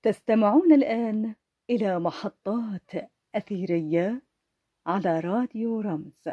تستمعون الآن إلى محطات أثيرية على راديو رمز.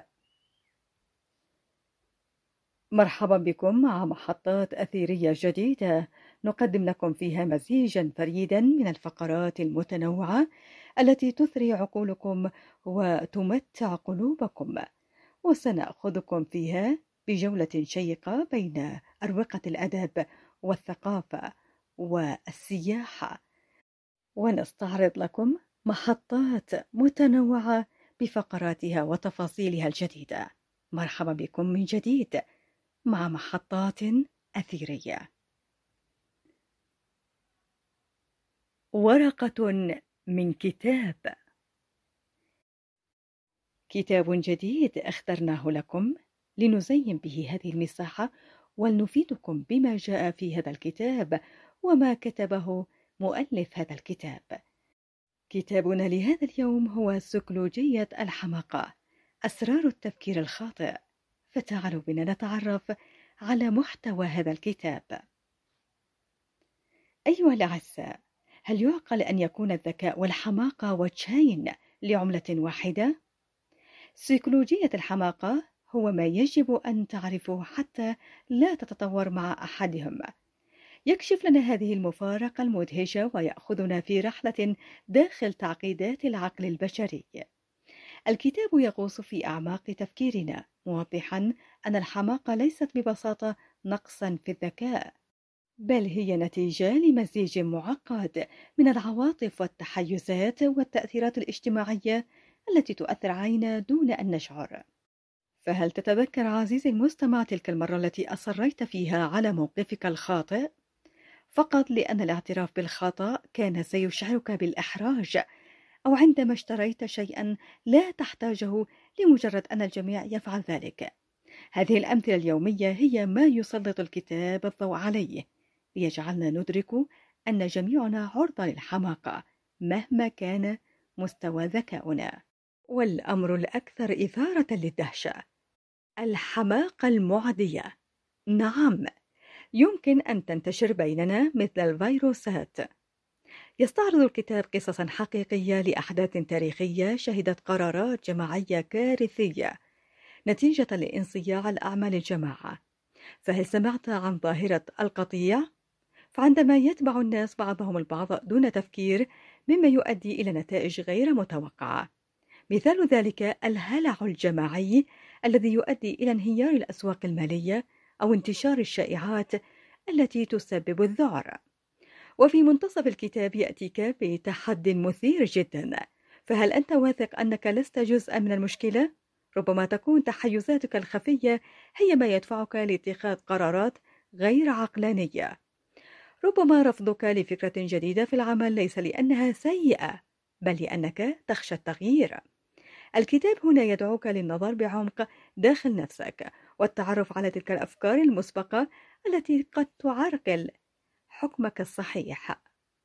مرحبا بكم مع محطات أثيرية جديدة نقدم لكم فيها مزيجا فريدا من الفقرات المتنوعة التي تثري عقولكم وتمتع قلوبكم، وسنأخذكم فيها بجولة شيقة بين أروقة الأدب والثقافة والسياحة، ونستعرض لكم محطات متنوعة بفقراتها وتفاصيلها الجديدة. مرحبا بكم من جديد مع محطات أثيرية. ورقة من كتاب جديد اخترناه لكم لنزين به هذه المساحة ولنفيدكم بما جاء في هذا الكتاب وما كتبه مؤلف هذا الكتاب. كتابنا لهذا اليوم هو سيكولوجية الحماقة، أسرار التفكير الخاطئ. فتعالوا بنا نتعرف على محتوى هذا الكتاب. أيها الأعزاء، هل يعقل أن يكون الذكاء والحماقة وجهين لعملة واحدة؟ سيكولوجية الحماقة هو ما يجب أن تعرفه حتى لا تتطور مع أحدهما. يكشف لنا هذه المفارقة المدهشة ويأخذنا في رحلة داخل تعقيدات العقل البشري. الكتاب يغوص في أعماق تفكيرنا، موضحا أن الحماقة ليست ببساطة نقصا في الذكاء، بل هي نتيجة لمزيج معقد من العواطف والتحيزات والتأثيرات الاجتماعية التي تؤثر علينا دون أن نشعر. فهل تتذكر عزيزي المستمع تلك المرة التي أصريت فيها على موقفك الخاطئ فقط لأن الاعتراف بالخطأ كان سيشعرك بالإحراج، أو عندما اشتريت شيئا لا تحتاجه لمجرد أن الجميع يفعل ذلك؟ هذه الأمثلة اليومية هي ما يسلط الكتاب الضوء عليه، ليجعلنا ندرك أن جميعنا عرضة للحماقة مهما كان مستوى ذكاؤنا. والأمر الأكثر إثارة للدهشة، الحماقة المعدية. نعم، يمكن أن تنتشر بيننا مثل الفيروسات. يستعرض الكتاب قصصا حقيقية لأحداث تاريخية شهدت قرارات جماعية كارثية نتيجة لانصياع الأعمال الجماعة. فهل سمعت عن ظاهرة القطيع؟ فعندما يتبع الناس بعضهم البعض دون تفكير، مما يؤدي إلى نتائج غير متوقعة. مثال ذلك الهلع الجماعي الذي يؤدي إلى انهيار الأسواق المالية أو انتشار الشائعات التي تسبب الذعر. وفي منتصف الكتاب يأتيك بتحد مثير جدا، فهل أنت واثق أنك لست جزءا من المشكلة؟ ربما تكون تحيزاتك الخفية هي ما يدفعك لاتخاذ قرارات غير عقلانية. ربما رفضك لفكرة جديدة في العمل ليس لأنها سيئة، بل لأنك تخشى التغيير. الكتاب هنا يدعوك للنظر بعمق داخل نفسك والتعرف على تلك الأفكار المسبقة التي قد تعرقل حكمك الصحيح.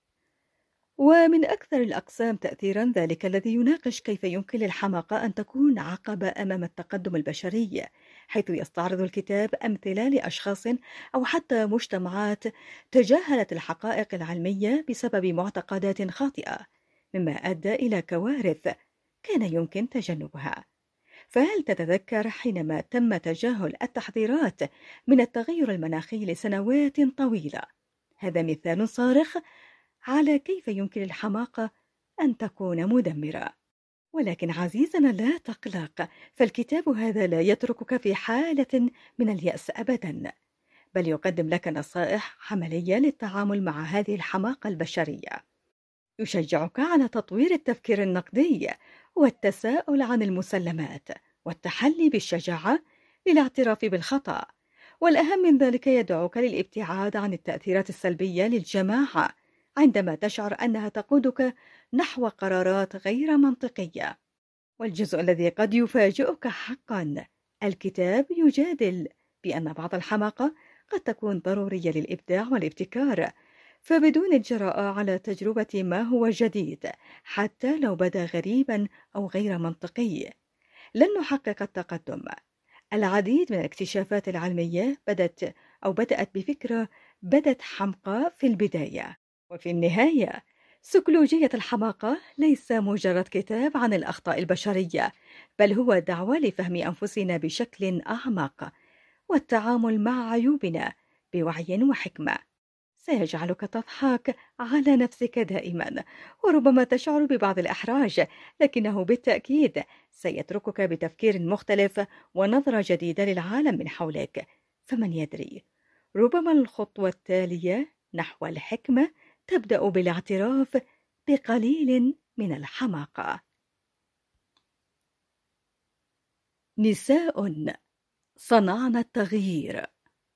ومن أكثر الأقسام تأثيرا ذلك الذي يناقش كيف يمكن للحماقة أن تكون عقبة أمام التقدم البشري، حيث يستعرض الكتاب أمثلة لأشخاص أو حتى مجتمعات تجاهلت الحقائق العلمية بسبب معتقدات خاطئة، مما أدى إلى كوارث كان يمكن تجنبها. فهل تتذكر حينما تم تجاهل التحذيرات من التغير المناخي لسنوات طويلة؟ هذا مثال صارخ على كيف يمكن الحماقة أن تكون مدمرة. ولكن عزيزنا لا تقلق، فالكتاب هذا لا يتركك في حالة من اليأس أبدا، بل يقدم لك نصائح عملية للتعامل مع هذه الحماقة البشرية. يشجعك على تطوير التفكير النقدي والتساؤل عن المسلمات والتحلي بالشجاعة للاعتراف بالخطأ. والأهم من ذلك يدعوك للابتعاد عن التأثيرات السلبية للجماعة عندما تشعر أنها تقودك نحو قرارات غير منطقية. والجزء الذي قد يفاجئك حقا، الكتاب يجادل بأن بعض الحماقة قد تكون ضرورية للإبداع والابتكار، فبدون الجراءة على تجربة ما هو جديد حتى لو بدا غريبا أو غير منطقي لن نحقق التقدم. العديد من الاكتشافات العلمية بدأت بفكرة بدت حمقى في البداية، وفي النهاية سيكولوجية الحماقة ليس مجرد كتاب عن الأخطاء البشرية، بل هو دعوة لفهم أنفسنا بشكل أعمق والتعامل مع عيوبنا بوعي وحكمة. سيجعلك تضحك على نفسك دائما، وربما تشعر ببعض الإحراج، لكنه بالتأكيد سيتركك بتفكير مختلف ونظرة جديدة للعالم من حولك. فمن يدري، ربما الخطوة التالية نحو الحكمة تبدأ بالاعتراف بقليل من الحماقة. نساء صنعن التغيير.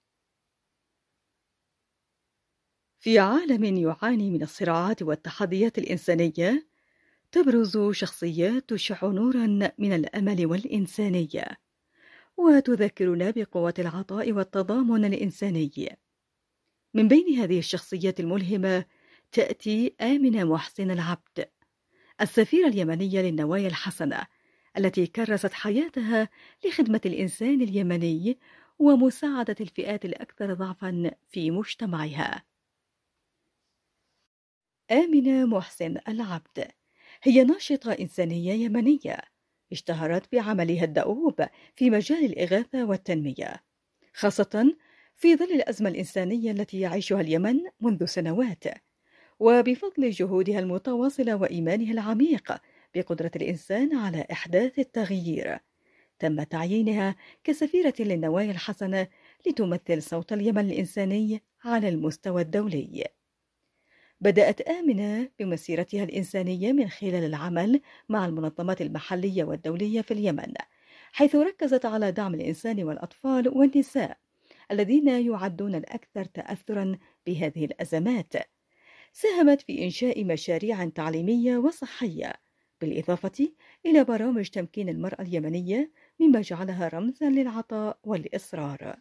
في عالم يعاني من الصراعات والتحديات الإنسانية، تبرز شخصيات تشع نورا من الأمل والإنسانية، وتذكرنا بقوة العطاء والتضامن الإنساني. من بين هذه الشخصيات الملهمة تأتي آمنة محسن العبد، السفيرة اليمنية للنوايا الحسنة، التي كرست حياتها لخدمة الإنسان اليمني ومساعدة الفئات الأكثر ضعفا في مجتمعها. آمنة محسن العبد هي ناشطة إنسانية يمنية اشتهرت بعملها الدؤوب في مجال الإغاثة والتنمية، خاصة في ظل الأزمة الإنسانية التي يعيشها اليمن منذ سنوات. وبفضل جهودها المتواصلة وإيمانها العميق بقدرة الإنسان على إحداث التغيير، تم تعيينها كسفيرة للنوايا الحسنة لتمثل صوت اليمن الإنساني على المستوى الدولي. بدأت آمنة بمسيرتها الإنسانية من خلال العمل مع المنظمات المحلية والدولية في اليمن، حيث ركزت على دعم الإنسان والأطفال والنساء الذين يعدون الأكثر تأثرا بهذه الأزمات. ساهمت في إنشاء مشاريع تعليمية وصحية، بالإضافة إلى برامج تمكين المرأة اليمنية، مما جعلها رمزا للعطاء والإصرار.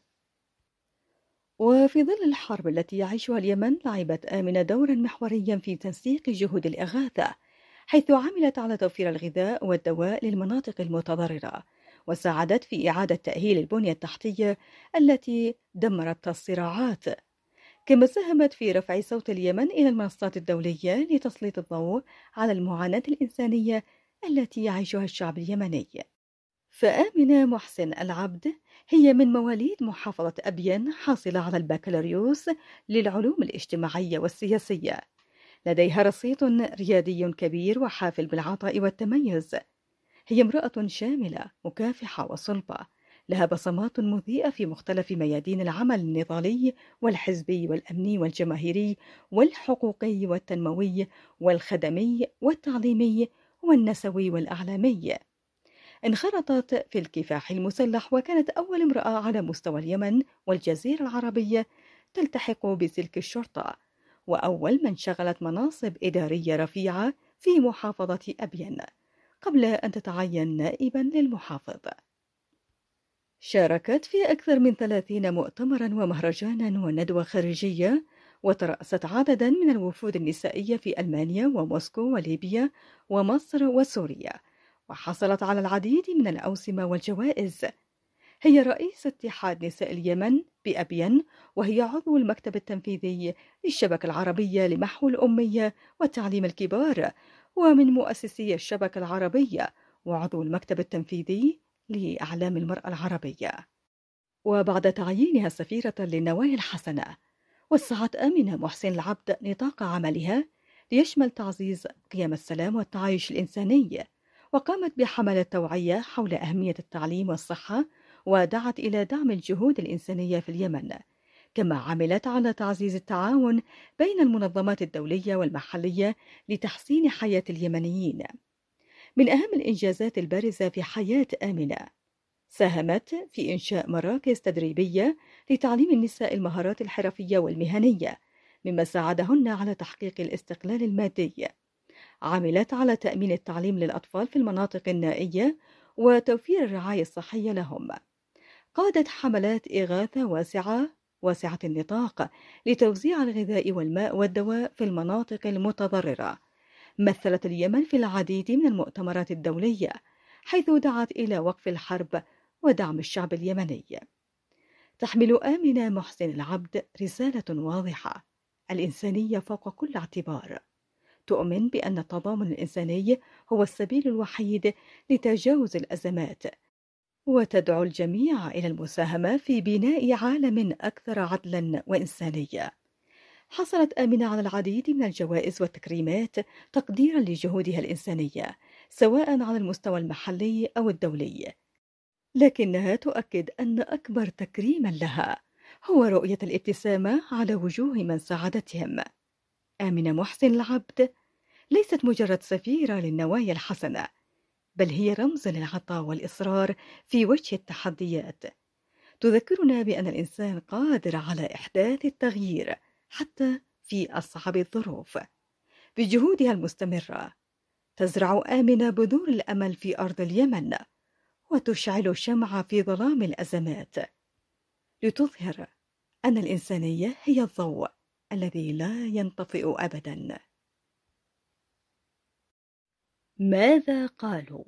وفي ظل الحرب التي يعيشها اليمن، لعبت آمنة دورا محوريا في تنسيق جهود الإغاثة، حيث عملت على توفير الغذاء والدواء للمناطق المتضررة، وساعدت في إعادة تأهيل البنية التحتية التي دمرتها الصراعات. كما ساهمت في رفع صوت اليمن إلى المنصات الدولية لتسليط الضوء على المعاناة الإنسانية التي يعيشها الشعب اليمني. فآمنة محسن العبد هي من مواليد محافظة أبين، حاصلة على البكالوريوس للعلوم الاجتماعية والسياسية. لديها رصيد ريادي كبير وحافل بالعطاء والتميز. هي امرأة شاملة مكافحة وصلبة، لها بصمات مضيئة في مختلف ميادين العمل النضالي والحزبي والأمني والجماهيري والحقوقي والتنموي والخدمي والتعليمي والنسوي والأعلامي. انخرطت في الكفاح المسلح، وكانت أول امرأة على مستوى اليمن والجزيرة العربية تلتحق بسلك الشرطة، وأول من شغلت مناصب إدارية رفيعة في محافظة أبين قبل أن تتعين نائبا للمحافظ. شاركت في أكثر من 30 مؤتمرا ومهرجانا وندوة خارجية، وترأست عددا من الوفود النسائية في ألمانيا وموسكو وليبيا ومصر وسوريا، وحصلت على العديد من الأوسمة والجوائز. هي رئيس اتحاد نساء اليمن بأبين، وهي عضو المكتب التنفيذي للشبكة العربية لمحو الأمية وتعليم الكبار، ومن مؤسسي الشبكة العربية، وعضو المكتب التنفيذي لأعلام المرأة العربية. وبعد تعيينها سفيرة للنوايا الحسنة، وسعت آمنة محسن العبد نطاق عملها ليشمل تعزيز قيم السلام والتعايش الإنساني، وقامت بحملة توعية حول أهمية التعليم والصحة، ودعت إلى دعم الجهود الإنسانية في اليمن. كما عملت على تعزيز التعاون بين المنظمات الدولية والمحلية لتحسين حياة اليمنيين. من أهم الإنجازات البارزة في حياة آمنة، ساهمت في إنشاء مراكز تدريبية لتعليم النساء المهارات الحرفية والمهنية، مما ساعدهن على تحقيق الاستقلال المادي. عملت على تأمين التعليم للأطفال في المناطق النائية وتوفير الرعاية الصحية لهم. قادت حملات إغاثة واسعة النطاق لتوزيع الغذاء والماء والدواء في المناطق المتضررة. مثلت اليمن في العديد من المؤتمرات الدولية، حيث دعت إلى وقف الحرب ودعم الشعب اليمني. تحمل آمنة محسن العبد رسالة واضحة: الإنسانية فوق كل اعتبار. تؤمن بأن التضامن الإنساني هو السبيل الوحيد لتجاوز الأزمات، وتدعو الجميع إلى المساهمة في بناء عالم أكثر عدلا وإنسانية. حصلت آمنة على العديد من الجوائز والتكريمات تقديرا لجهودها الإنسانية، سواء على المستوى المحلي أو الدولي، لكنها تؤكد أن أكبر تكريما لها هو رؤية الابتسامة على وجوه من ساعدتهم. آمنة محسن العبد ليست مجرد سفيرة للنوايا الحسنة، بل هي رمز للعطاء والإصرار في وجه التحديات. تذكرنا بأن الإنسان قادر على إحداث التغيير حتى في أصعب الظروف. بجهودها المستمرة تزرع آمنة بذور الأمل في أرض اليمن، وتشعل شمعة في ظلام الأزمات، لتظهر أن الإنسانية هي الضوء الذي لا ينطفئ أبدا. ماذا قالوا؟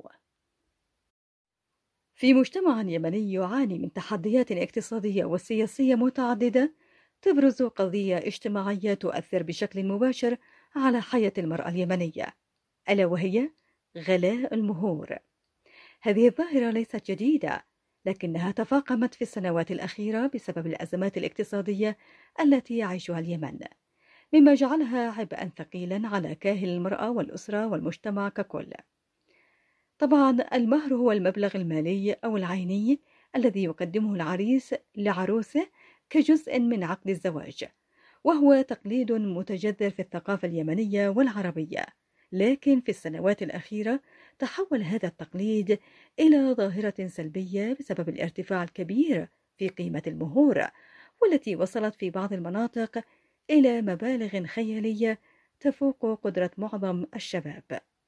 في مجتمع يمني يعاني من تحديات اقتصادية وسياسية متعددة، تبرز قضية اجتماعية تؤثر بشكل مباشر على حياة المرأة اليمنية، ألا وهي غلاء المهور. هذه الظاهرة ليست جديدة، لكنها تفاقمت في السنوات الأخيرة بسبب الأزمات الاقتصادية التي يعيشها اليمن، مما جعلها عبئا ثقيلا على كاهل المرأة والأسرة والمجتمع ككل. طبعا المهر هو المبلغ المالي أو العيني الذي يقدمه العريس لعروسه كجزء من عقد الزواج، وهو تقليد متجذر في الثقافة اليمنية والعربية. لكن في السنوات الأخيرة تحول هذا التقليد إلى ظاهرة سلبية بسبب الارتفاع الكبير في قيمة المهور، والتي وصلت في بعض المناطق إلى مبالغ خيالية تفوق قدرة معظم الشباب.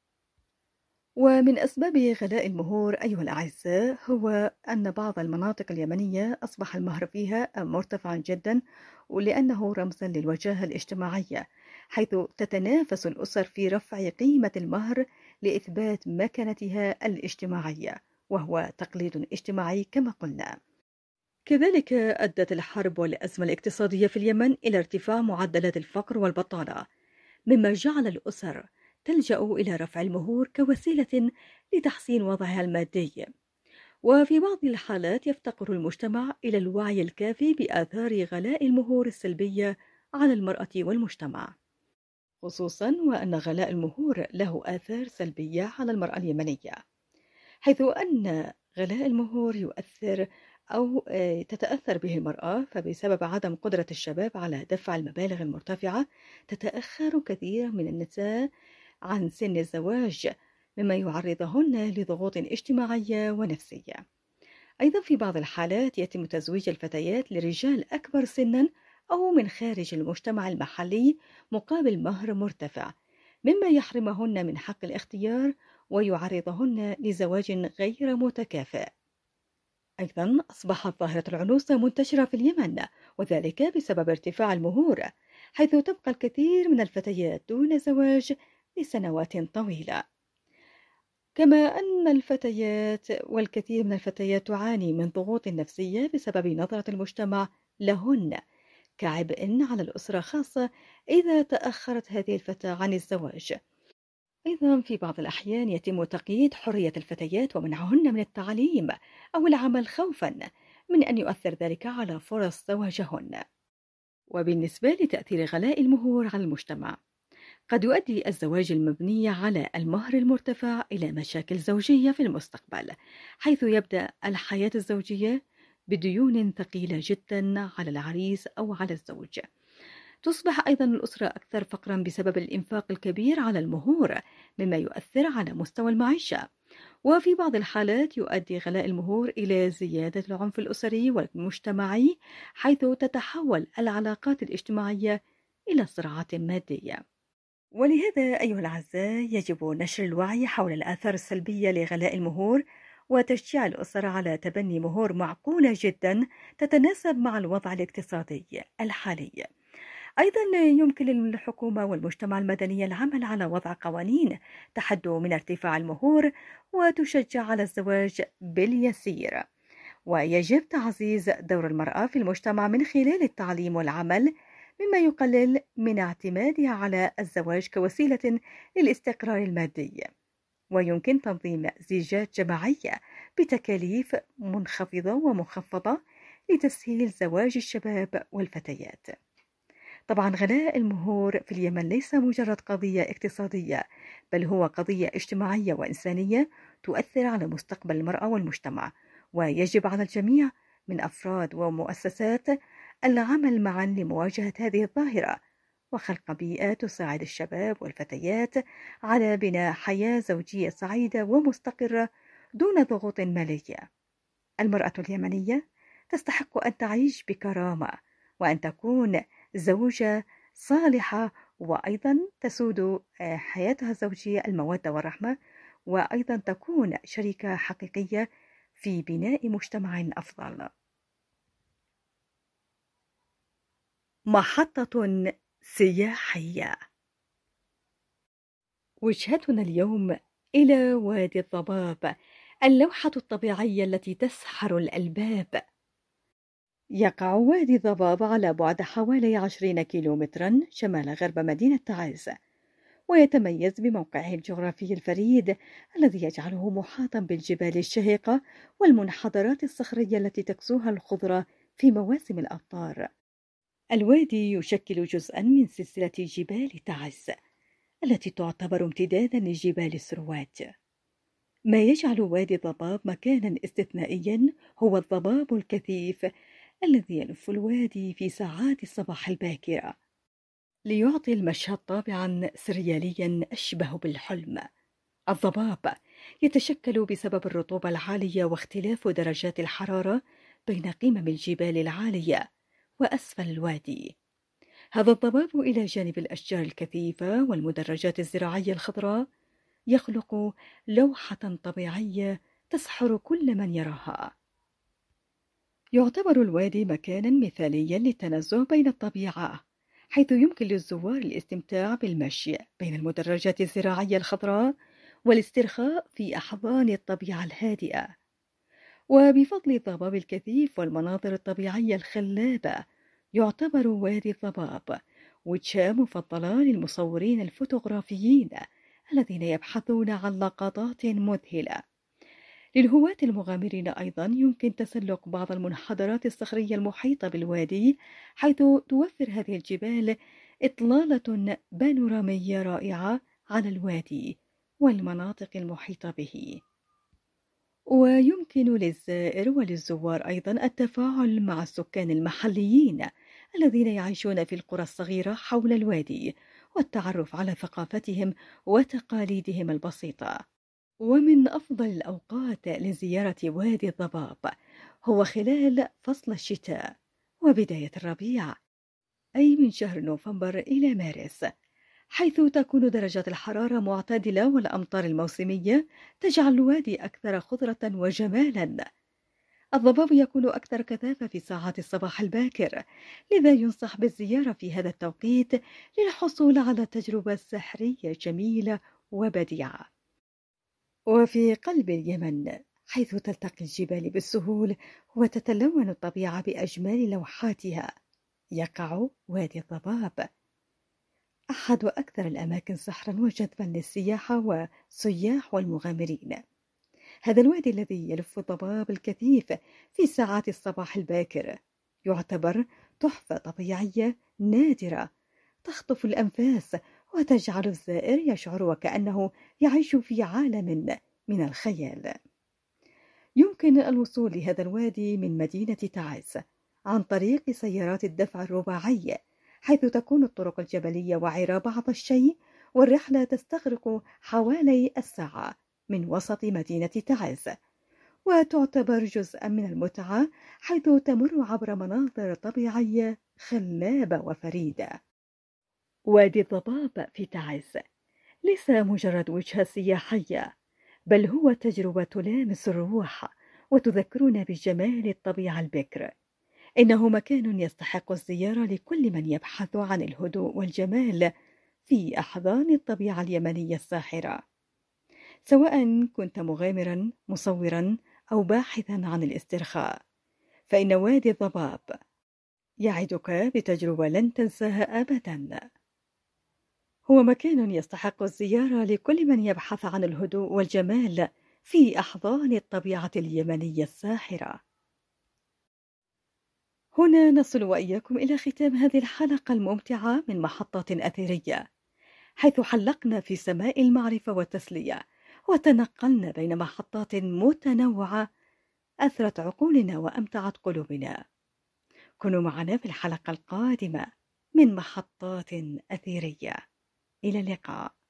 ومن أسباب غلاء المهور أيها الأعزاء هو أن بعض المناطق اليمنية أصبح المهر فيها مرتفعا جدا، ولأنه رمزا للوجاهة الاجتماعية، حيث تتنافس الأسر في رفع قيمة المهر لإثبات مكانتها الاجتماعية، وهو تقليد اجتماعي كما قلنا. كذلك أدت الحرب والأزمة الاقتصادية في اليمن إلى ارتفاع معدلات الفقر والبطالة، مما جعل الأسر تلجأ إلى رفع المهور كوسيلة لتحسين وضعها المادي. وفي بعض الحالات يفتقر المجتمع إلى الوعي الكافي بآثار غلاء المهور السلبية على المرأة والمجتمع، خصوصا وأن غلاء المهور له آثار سلبية على المرأة اليمنية، حيث أن غلاء المهور يؤثر أو تتأثر به المرأة، فبسبب عدم قدرة الشباب على دفع المبالغ المرتفعة تتأخر كثير من النساء عن سن الزواج، مما يعرضهن لضغوط اجتماعية ونفسية. أيضا في بعض الحالات يتم تزويج الفتيات لرجال أكبر سنا أو من خارج المجتمع المحلي مقابل مهر مرتفع، مما يحرمهن من حق الاختيار ويعرضهن لزواج غير متكافئ. أيضا أصبحت ظاهرة العنوسة منتشرة في اليمن، وذلك بسبب ارتفاع المهور، حيث تبقى الكثير من الفتيات دون زواج لسنوات طويلة. كما أن الفتيات والكثير من الفتيات تعاني من ضغوط نفسية بسبب نظرة المجتمع لهن كعبء على الأسرة، خاصة إذا تأخرت هذه الفتاة عن الزواج. أيضا في بعض الأحيان يتم تقييد حرية الفتيات ومنعهن من التعليم أو العمل خوفا من أن يؤثر ذلك على فرص زواجهن. وبالنسبة لتأثير غلاء المهور على المجتمع، قد يؤدي الزواج المبني على المهر المرتفع إلى مشاكل زوجية في المستقبل، حيث يبدأ الحياة الزوجية بديون ثقيلة جدا على العريس أو على الزوج. تصبح أيضا الأسرة أكثر فقرا بسبب الإنفاق الكبير على المهور، مما يؤثر على مستوى المعيشة. وفي بعض الحالات يؤدي غلاء المهور إلى زيادة العنف الأسري والمجتمعي، حيث تتحول العلاقات الاجتماعية إلى صراعات مادية. ولهذا أيها الأعزاء يجب نشر الوعي حول الآثار السلبية لغلاء المهور، وتشجيع الأسر على تبني مهور معقولة جدا تتناسب مع الوضع الاقتصادي الحالي. أيضا يمكن للحكومة والمجتمع المدني العمل على وضع قوانين تحد من ارتفاع المهور وتشجع على الزواج باليسير. ويجب تعزيز دور المرأة في المجتمع من خلال التعليم والعمل مما يقلل من اعتمادها على الزواج كوسيلة للاستقرار المادي. ويمكن تنظيم زيجات جماعية بتكاليف منخفضة ومخفضة لتسهيل زواج الشباب والفتيات. طبعا غلاء المهور في اليمن ليس مجرد قضية اقتصادية، بل هو قضية اجتماعية وإنسانية تؤثر على مستقبل المرأة والمجتمع، ويجب على الجميع من أفراد ومؤسسات العمل معا لمواجهة هذه الظاهرة وخلق بيئة تساعد الشباب والفتيات على بناء حياة زوجية سعيدة ومستقرة دون ضغوط مالية. المرأة اليمنية تستحق أن تعيش بكرامة، وأن تكون زوجة صالحة، وأيضا تسود حياتها الزوجية المودة والرحمة، وأيضا تكون شريكة حقيقية في بناء مجتمع أفضل. محطة سياحية. وجهتنا اليوم إلى وادي الضباب، اللوحة الطبيعية التي تسحر الألباب. يقع وادي ضباب على بعد حوالي 20 كيلومترا شمال غرب مدينة تعز، ويتميز بموقعه الجغرافي الفريد الذي يجعله محاطا بالجبال الشهيقة والمنحدرات الصخرية التي تكسوها الخضرة في مواسم الأمطار. الوادي يشكل جزءا من سلسلة جبال تعز التي تعتبر امتدادا لجبال السروات. ما يجعل وادي ضباب مكانا استثنائيا هو الضباب الكثيف الذي يلف الوادي في ساعات الصباح الباكرة ليعطي المشهد طابعا سرياليا أشبه بالحلم. الضباب يتشكل بسبب الرطوبة العالية واختلاف درجات الحرارة بين قمم الجبال العالية وأسفل الوادي. هذا الضباب إلى جانب الأشجار الكثيفة والمدرجات الزراعية الخضراء يخلق لوحة طبيعية تسحر كل من يراها. يعتبر الوادي مكانا مثاليا للتنزه بين الطبيعة، حيث يمكن للزوار الاستمتاع بالمشي بين المدرجات الزراعية الخضراء والاسترخاء في أحضان الطبيعة الهادئة. وبفضل الضباب الكثيف والمناظر الطبيعية الخلابة، يعتبر وادي الضباب وجهة مفضلة للمصورين الفوتوغرافيين الذين يبحثون عن لقطات مذهلة. للهواة المغامرين أيضا يمكن تسلق بعض المنحدرات الصخرية المحيطة بالوادي، حيث توفر هذه الجبال إطلالة بانورامية رائعة على الوادي والمناطق المحيطة به. ويمكن للزائر وللزوار أيضا التفاعل مع السكان المحليين الذين يعيشون في القرى الصغيرة حول الوادي، والتعرف على ثقافتهم وتقاليدهم البسيطة. ومن أفضل الأوقات لزيارة وادي الضباب هو خلال فصل الشتاء وبداية الربيع، أي من شهر نوفمبر إلى مارس، حيث تكون درجات الحرارة معتدلة والأمطار الموسمية تجعل الوادي أكثر خضرة وجمالا. الضباب يكون أكثر كثافة في ساعات الصباح الباكر، لذا ينصح بالزيارة في هذا التوقيت للحصول على تجربة سحرية جميلة وبديعة. وفي قلب اليمن، حيث تلتقي الجبال بالسهول وتتلون الطبيعة بأجمال لوحاتها، يقع وادي الضباب، أحد أكثر الأماكن سحرا وجذبا للسياحة والسياح والمغامرين. هذا الوادي الذي يلف الضباب الكثيف في ساعات الصباح الباكر يعتبر تحفة طبيعية نادرة تخطف الأنفاس وتجعل الزائر يشعر وكأنه يعيش في عالم من الخيال. يمكن الوصول لهذا الوادي من مدينة تعز عن طريق سيارات الدفع الرباعي، حيث تكون الطرق الجبلية وعرة بعض الشيء، والرحلة تستغرق حوالي الساعة من وسط مدينة تعز، وتعتبر جزءا من المتعة حيث تمر عبر مناظر طبيعية خلابة وفريدة. وادي الضباب في تعز ليس مجرد وجهة سياحية، بل هو تجربة تلامس الروح وتذكرنا بجمال الطبيعة البكر. إنه مكان يستحق الزيارة لكل من يبحث عن الهدوء والجمال في أحضان الطبيعة اليمنية الساحرة. سواء كنت مغامرا، مصورا، أو باحثا عن الاسترخاء، فإن وادي الضباب يعدك بتجربة لن تنساها أبدا. هو مكان يستحق الزيارة لكل من يبحث عن الهدوء والجمال في أحضان الطبيعة اليمنية الساحرة. هنا نصل وإياكم إلى ختام هذه الحلقة الممتعة من محطة أثرية، حيث حلقنا في سماء المعرفة والتسلية، وتنقلنا بين محطات متنوعة أثرت عقولنا وأمتعت قلوبنا. كونوا معنا في الحلقة القادمة من محطات أثيرية. إلى اللقاء.